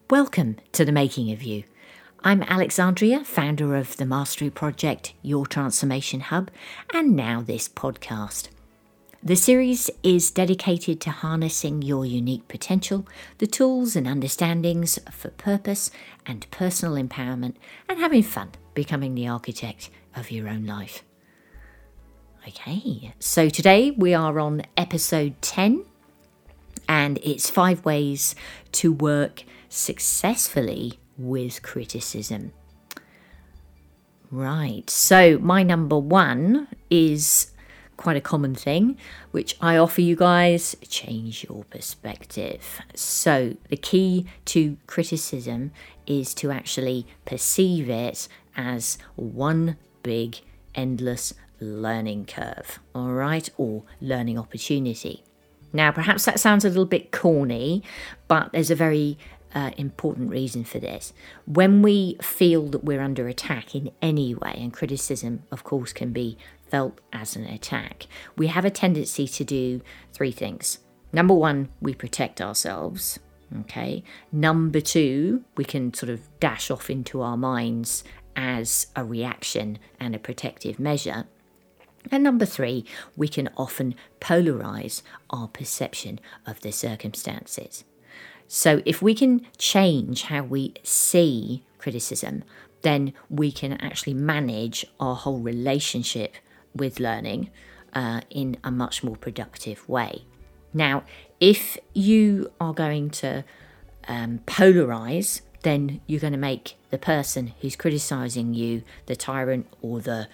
Welcome to The Making of You. I'm Alexandria, founder of the Mastery Project, Your Transformation Hub, and now this podcast. The series is dedicated to harnessing your unique potential, the tools and understandings for purpose and personal empowerment, and having fun becoming the architect of your own life. Okay, so today we are on episode 10, and it's 5 ways to work successfully with criticism. Right, so my number 1 is quite a common thing, which I offer you guys: change your perspective. So the key to criticism is to actually perceive it as one big, endless learning curve, all right, or learning opportunity. Now, perhaps that sounds a little bit corny, but there's a very important reason for this. When we feel that we're under attack in any way, and criticism, of course, can be felt as an attack, we have a tendency to do 3 things. Number 1, we protect ourselves. Okay. Number 2, we can sort of dash off into our minds as a reaction and a protective measure. And number 3, we can often polarize our perception of the circumstances. So if we can change how we see criticism, then we can actually manage our whole relationship with learning in a much more productive way. Now, if you are going to polarize, then you're going to make the person who's criticizing you the tyrant or the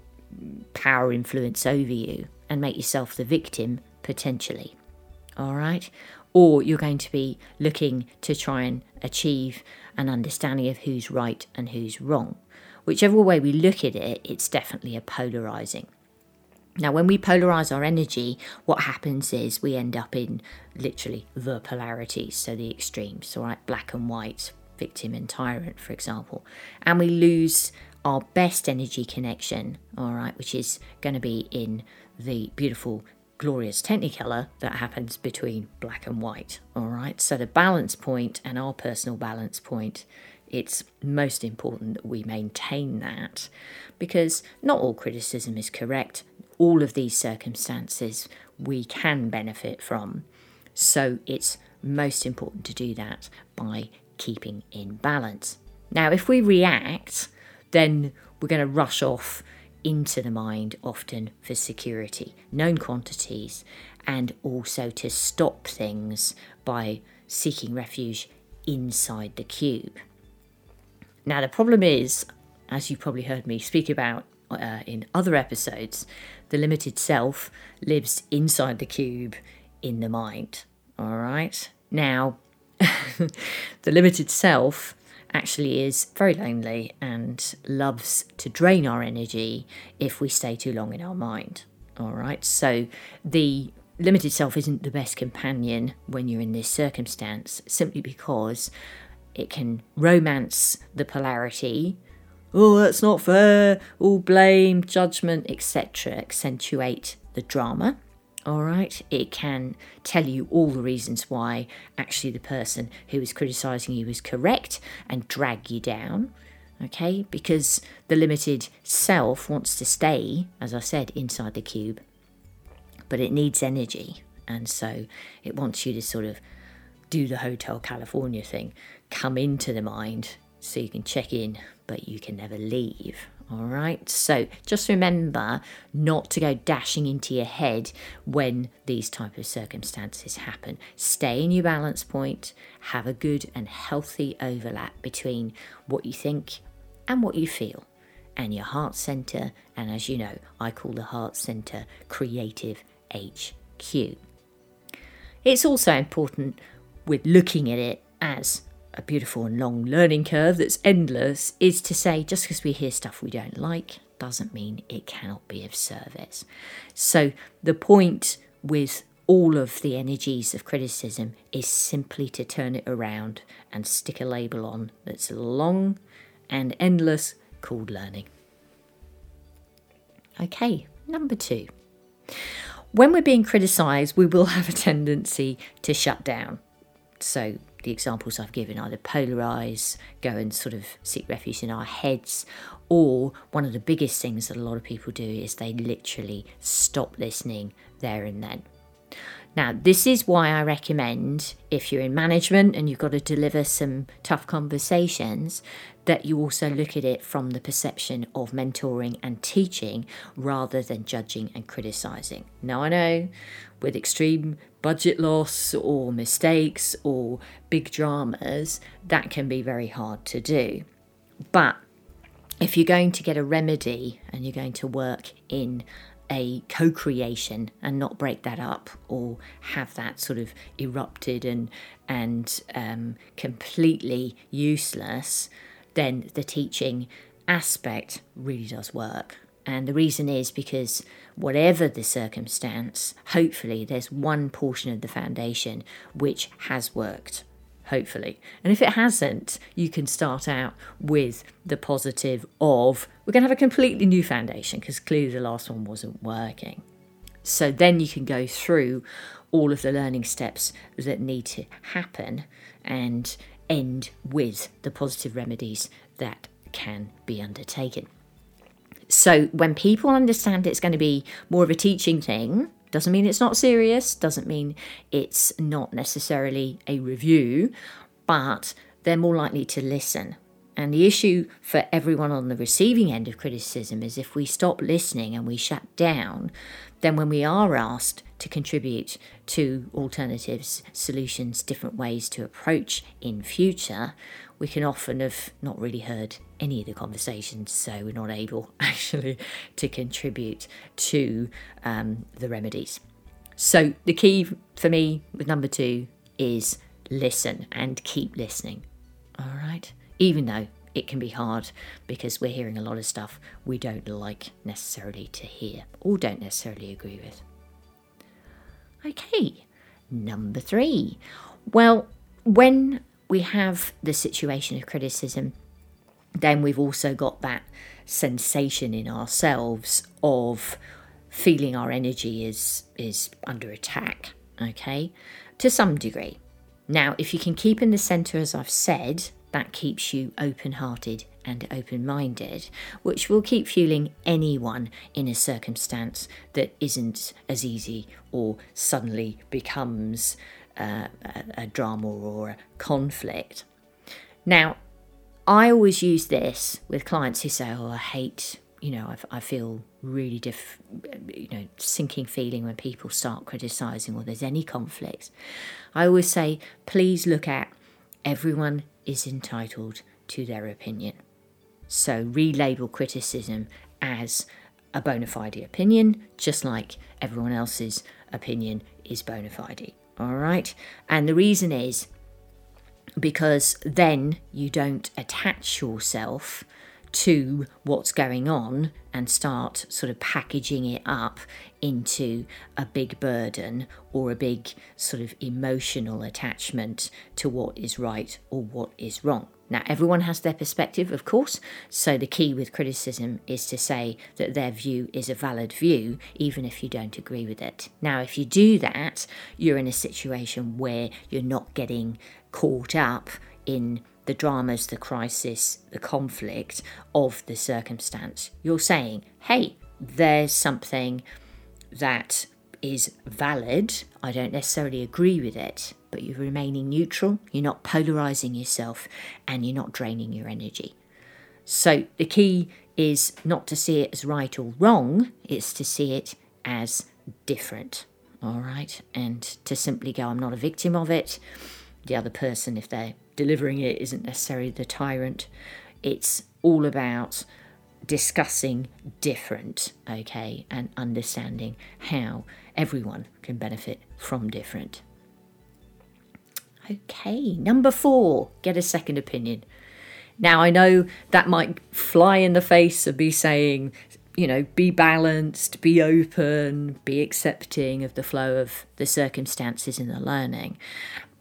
power influence over you, and make yourself the victim potentially. All right? Or you're going to be looking to try and achieve an understanding of who's right and who's wrong. Whichever way we look at it, it's definitely a polarizing. Now, when we polarize our energy, what happens is we end up in literally the polarities, so the extremes, all right, black and white, victim and tyrant, for example. And we lose our best energy connection, all right, which is going to be in the beautiful, glorious technicolor that happens between black and white, all right? So the balance point and our personal balance point, it's most important that we maintain that, because not all criticism is correct. All of these circumstances we can benefit from. So it's most important to do that by keeping in balance. Now, if we react, then we're going to rush off into the mind, often for security, known quantities, and also to stop things by seeking refuge inside the cube. Now, the problem is, as you probably heard me speak about in other episodes, the limited self lives inside the cube in the mind. All right? Now, the limited self actually is very lonely and loves to drain our energy if we stay too long in our mind. All right, so the limited self isn't the best companion when you're in this circumstance, simply because it can romance the polarity. Oh, that's not fair, all blame, judgment, etc., accentuate the drama. All right, it can tell you all the reasons why actually the person who is criticizing you is correct and drag you down. Okay, because the limited self wants to stay, as I said, inside the cube, but it needs energy, and so it wants you to sort of do the Hotel California thing, come into the mind so you can check in, but you can never leave. All right, so just remember not to go dashing into your head when these type of circumstances happen. Stay in your balance point, have a good and healthy overlap between what you think and what you feel, and your heart center, and as you know, I call the heart center creative HQ. It's also important with looking at it as a beautiful and long learning curve that's endless, is to say just because we hear stuff we don't like doesn't mean it cannot be of service. So the point with all of the energies of criticism is simply to turn it around and stick a label on that's long and endless, called learning. Okay, number 2. When we're being criticised, we will have a tendency to shut down. So the examples I've given either polarise, go and sort of seek refuge in our heads, or one of the biggest things that a lot of people do is they literally stop listening there and then. Now, this is why I recommend, if you're in management and you've got to deliver some tough conversations, that you also look at it from the perception of mentoring and teaching rather than judging and criticising. Now, I know with extreme budget loss or mistakes or big dramas, that can be very hard to do. But if you're going to get a remedy and you're going to work in a co-creation and not break that up or have that sort of erupted and completely useless, then the teaching aspect really does work. And the reason is because whatever the circumstance, hopefully there's one portion of the foundation which has worked. Hopefully. And if it hasn't, you can start out with the positive of, we're going to have a completely new foundation because clearly the last one wasn't working. So then you can go through all of the learning steps that need to happen and end with the positive remedies that can be undertaken. So when people understand it's going to be more of a teaching thing, doesn't mean it's not serious, doesn't mean it's not necessarily a review, but they're more likely to listen. And the issue for everyone on the receiving end of criticism is if we stop listening and we shut down, then when we are asked to contribute to alternatives, solutions, different ways to approach in future, we can often have not really heard any of the conversations, so we're not able actually to contribute to the remedies. So the key for me with number 2 is listen and keep listening. All right, even though it can be hard because we're hearing a lot of stuff we don't like necessarily to hear or don't necessarily agree with. Okay, number 3. Well, when we have the situation of criticism, then we've also got that sensation in ourselves of feeling our energy is under attack, okay, to some degree. Now, if you can keep in the centre, as I've said, that keeps you open-hearted and open-minded, which will keep fueling anyone in a circumstance that isn't as easy or suddenly becomes a drama or a conflict. Now, I always use this with clients who say, I hate, I feel really sinking feeling when people start criticising or there's any conflict. I always say, please look at everyone is entitled to their opinion. So relabel criticism as a bona fide opinion, just like everyone else's opinion is bona fide. All right. And the reason is because then you don't attach yourself to what's going on and start sort of packaging it up into a big burden or a big sort of emotional attachment to what is right or what is wrong. Now, everyone has their perspective, of course, so the key with criticism is to say that their view is a valid view, even if you don't agree with it. Now, if you do that, you're in a situation where you're not getting caught up in the dramas, the crisis, the conflict of the circumstance. You're saying, hey, there's something that is valid. I don't necessarily agree with it, but you're remaining neutral. You're not polarising yourself and you're not draining your energy. So the key is not to see it as right or wrong. It's to see it as different. All right. And to simply go, I'm not a victim of it. The other person, if they're delivering it, isn't necessarily the tyrant. It's all about discussing different, okay, and understanding how everyone can benefit from different. Okay, number 4, get a second opinion. Now, I know that might fly in the face of me saying, be balanced, be open, be accepting of the flow of the circumstances in the learning.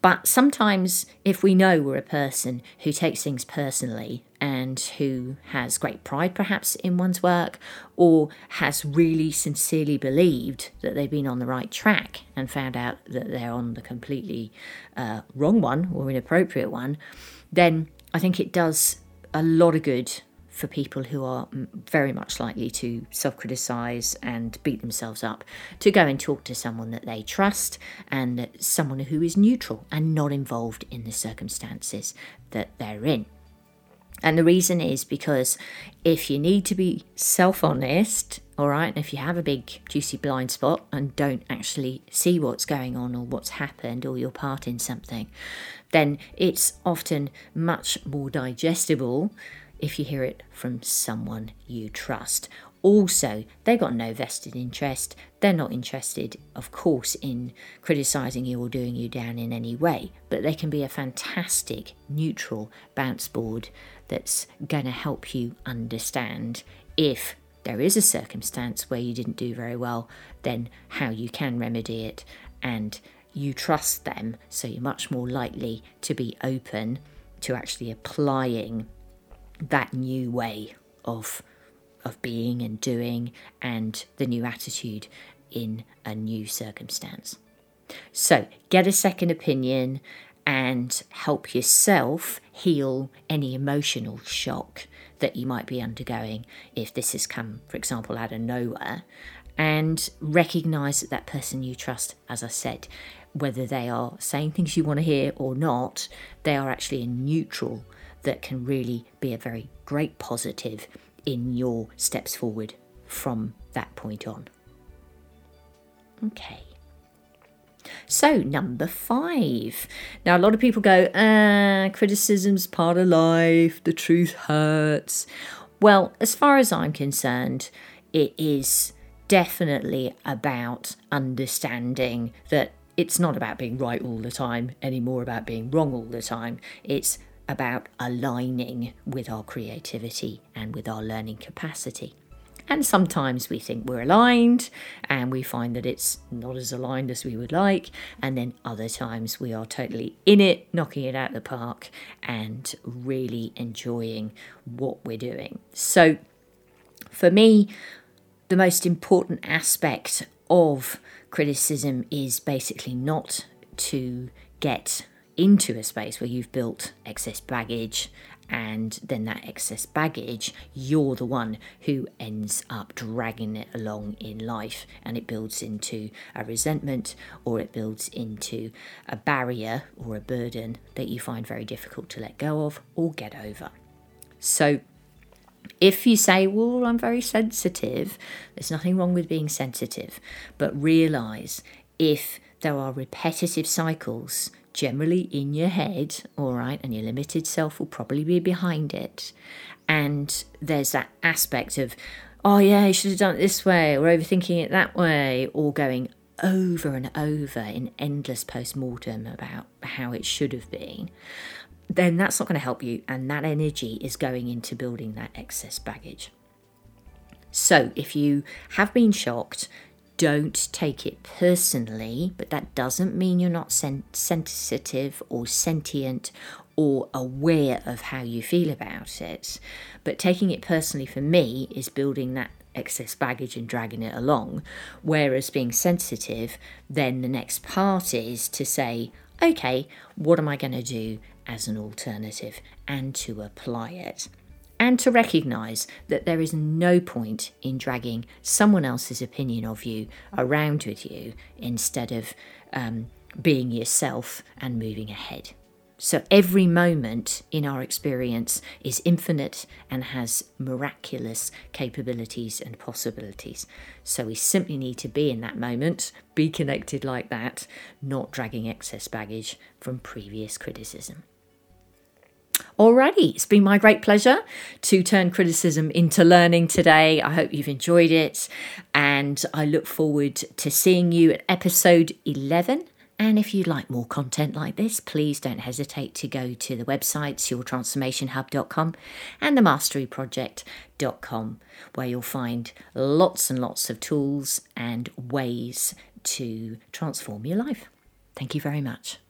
But sometimes if we know we're a person who takes things personally and who has great pride perhaps in one's work, or has really sincerely believed that they've been on the right track and found out that they're on the completely wrong one or inappropriate one, then I think it does a lot of good for people who are very much likely to self-criticise and beat themselves up, to go and talk to someone that they trust and someone who is neutral and not involved in the circumstances that they're in. And the reason is because if you need to be self-honest, all right, and if you have a big juicy blind spot and don't actually see what's going on or what's happened or your part in something, then it's often much more digestible if you hear it from someone you trust. Also, they've got no vested interest. They're not interested, of course, in criticising you or doing you down in any way, but they can be a fantastic neutral bounce board that's going to help you understand if there is a circumstance where you didn't do very well, then how you can remedy it, and you trust them, so you're much more likely to be open to actually applying that new way of being and doing and the new attitude in a new circumstance. So get a second opinion and help yourself heal any emotional shock that you might be undergoing if this has come, for example, out of nowhere, and recognise that that person you trust, as I said, whether they are saying things you want to hear or not, they are actually a neutral that can really be a very great positive in your steps forward from that point on. Okay. So, number 5. Now, a lot of people go, criticism's part of life, the truth hurts. Well, as far as I'm concerned, it is definitely about understanding that it's not about being right all the time, anymore about being wrong all the time. It's about aligning with our creativity and with our learning capacity. And sometimes we think we're aligned and we find that it's not as aligned as we would like. And then other times we are totally in it, knocking it out of the park and really enjoying what we're doing. So for me, the most important aspect of criticism is basically not to get into a space where you've built excess baggage, and then that excess baggage, you're the one who ends up dragging it along in life, and it builds into a resentment, or it builds into a barrier or a burden that you find very difficult to let go of or get over. So if you say, well, I'm very sensitive, there's nothing wrong with being sensitive, but realise if there are repetitive cycles generally in your head, all right, and your limited self will probably be behind it, and there's that aspect of, oh yeah, you should have done it this way, or overthinking it that way, or going over and over in endless post-mortem about how it should have been, then that's not going to help you, and that energy is going into building that excess baggage. So if you have been shocked, don't take it personally, but that doesn't mean you're not sensitive or sentient or aware of how you feel about it. But taking it personally for me is building that excess baggage and dragging it along, whereas being sensitive, then the next part is to say, okay, what am I going to do as an alternative, and to apply it. And to recognise that there is no point in dragging someone else's opinion of you around with you instead of being yourself and moving ahead. So every moment in our experience is infinite and has miraculous capabilities and possibilities. So we simply need to be in that moment, be connected like that, not dragging excess baggage from previous criticism. Alrighty, it's been my great pleasure to turn criticism into learning today. I hope you've enjoyed it, and I look forward to seeing you at episode 11. And if you'd like more content like this, please don't hesitate to go to the websites, yourtransformationhub.com and themasteryproject.com, where you'll find lots and lots of tools and ways to transform your life. Thank you very much.